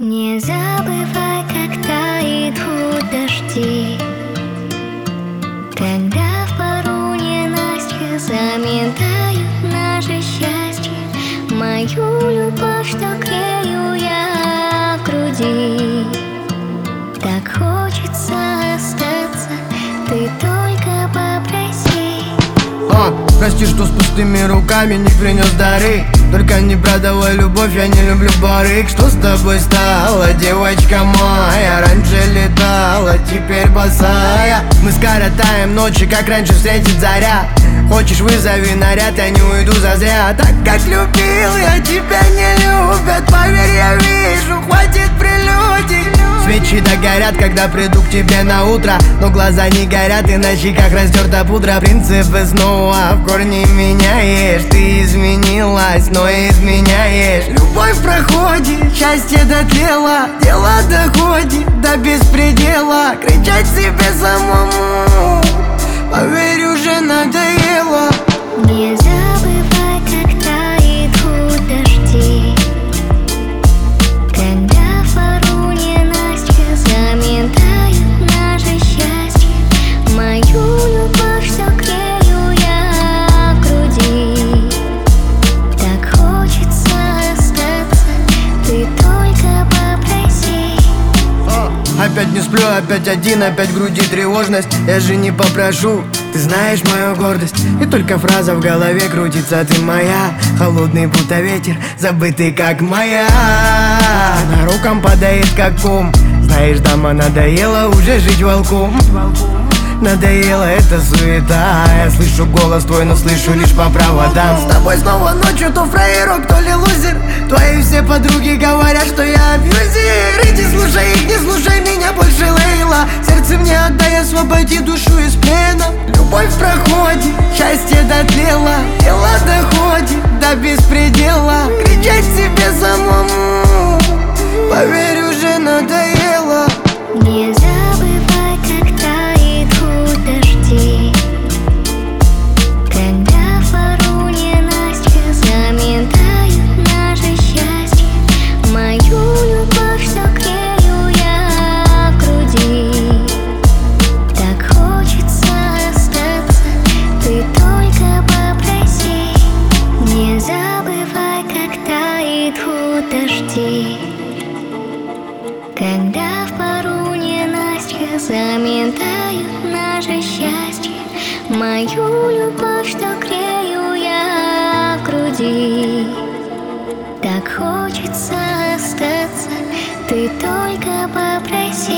Не забывай, как идут дожди, когда в пору ненастья заметают наше счастье. Мою любовь, что грею я в груди, так хочется остаться, ты только попроси. Прости, что с пустыми руками не принес дары. Только не продавай любовь, я не люблю барыг. Что с тобой стало, девочка моя? Раньше летала, теперь босая. Мы скоротаем ночи, как раньше встретит заря. Хочешь, вызови наряд, я не уйду зазря. Так как любил, я тебя не любят. Поверь, я вижу, хватит прелюдий. Свечи догорят, когда приду к тебе на утро, но глаза не горят, и на щеках растерта пудра. Принципы снова в корне меняешь. Ты изменилась, но изменяешь. Любовь в проходе, счастье дотлело, дело доходит до беспредела. Кричать себе самому, поверь, уже надоело. Не забывай, когда идут дожди, когда в пору ненастья заметают наше счастье. Мою любовь, что грею я в груди, так хочется остаться, ты только попроси. Опять не сплю, опять один, опять в груди тревожность. Я же не попрошу, ты знаешь мою гордость. И только фраза в голове крутится: ты моя, холодный будто ветер, забытый как моя. На рукам падает как ком. Знаешь, дама, надоело уже жить волком. Надоела эта суета. Я слышу голос твой, но слышу лишь по проводам. С тобой снова ночью то фраерок, то ли лузер. Твои все подруги говорят, что я абьюзер. Иди слушай их, не слушай меня больше, Лейла. Сердце мне отдай, освободи душу из плена. Любовь в проходе, счастье дотлело, дело доходит до беспредела. Кричать себе самому, поверь, уже надоело. Не забывай, когда идут дожди, когда в пору ненастья заметают наше счастье. Мою любовь, что грею я в груди, так хочется остаться, ты только попроси. Не забывай, когда идут дожди, когда в пору ненастья заметают наше счастье. Мою любовь, что грею я в груди, так хочется остаться, ты только попроси.